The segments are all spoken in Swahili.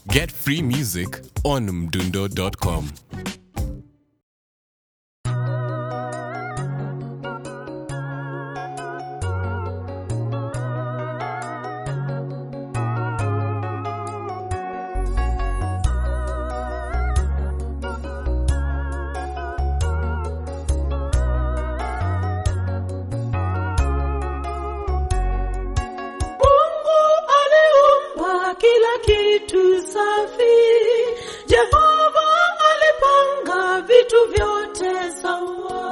Get free music on mdundo.com. Kila kitu safi, Jehova alipanga vitu vyote sawa.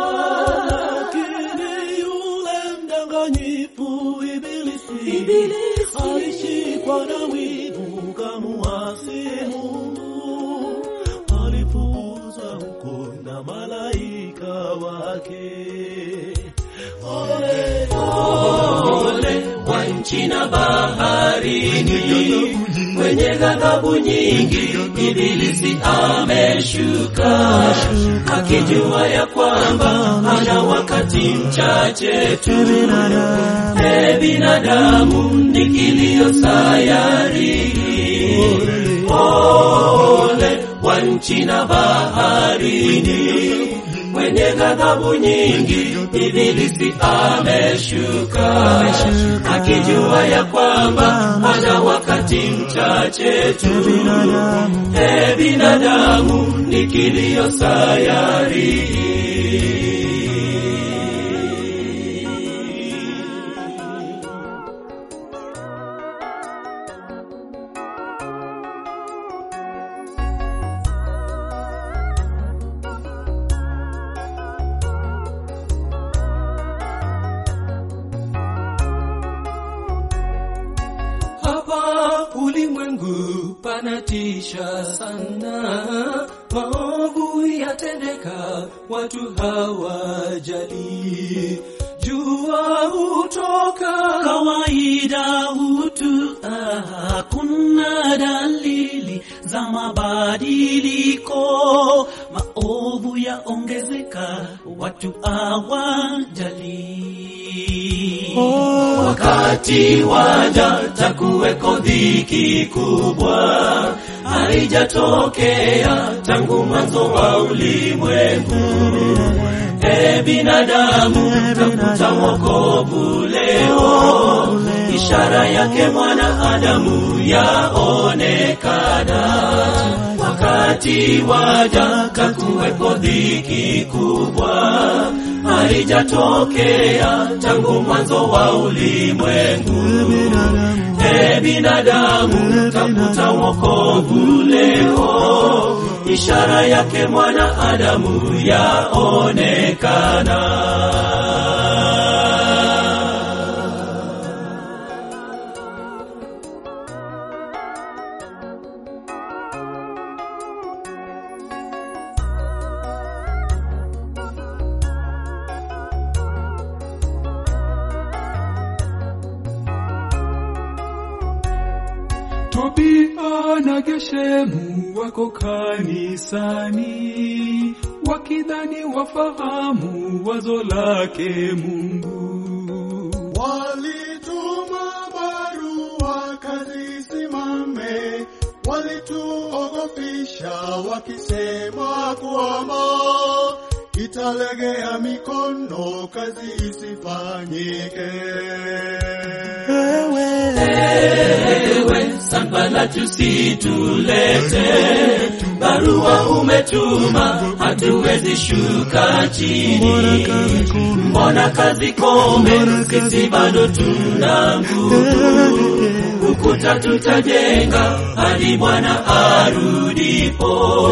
Lakini yule mdanganyifu Ibilisi alishikwa na wivu kamuasi Mungu, alifukuzwa huko na malaika wake. Ole wa nchi na baharini, mwenye ghadhabu nyingi Ibilisi ameshuka, akijua ya kwamba ana wakati mchache tu. Binadamu ni kilio sayari. Ole wa nchi na baharini, mwenye ghadhabu nyingi Ibilisi ameshuka, akijua ya kwamba ana wakati mchache tu. Binadamu ni kilio sayari. Ulimwengu panatisha sana, maovu yatendeka, watu hawajali. Jua hutoka kawaida hakuna dalili za mabadiliko. Maovu yaongezeka, watu hawajali. Wakati waja takuweko dhiki kubwa, haijatokea tangu mwanzo wa ulimwengu. Binadamu tafuta wokovu leo, ishara yake mwanadamu yaonekana. Wakati waja takuweko dhiki kubwa, haijatokea tangu mwanzo wa ulimwengu. Binadamu tafuta wokovu leo, ishara yake mwanadamu yaonekana. Tobia na Geshemu wako kanisani, wakidhani wafahamu wazo lake Mungu. Walituma barua kazi simame, walituogofisha wakisema kwamba italegea mikono, kazi isifanyike. Ewe Sanballat usitulete barua umetuma, hatuwezi shuka chini. Mbona kazi kome, sisi bado tuna nguvu. Ukuta tutajenga hadi Bwana arudipo.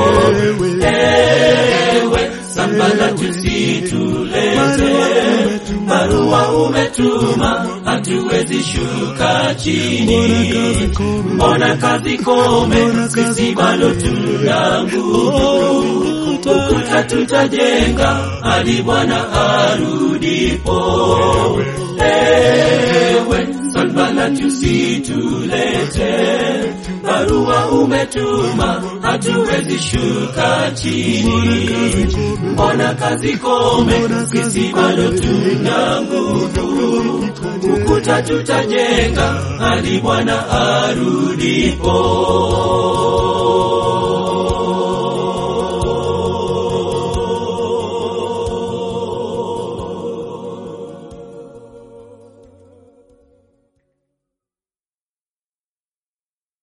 Ewe Sanballat usitulete barua umetuma, hatuwezi shuka chini. Mbona kazi kome, sisi bado tuna nguvu. Ukuta tutajenga hadi Bwana arudipo. Ewe Sanballat usitulete barua umetuma, hatuwezi shuka chini. Mbona kazi kome, sisi bado tuna nguvu. Ukuta tutajenga hadi Bwana arudipo.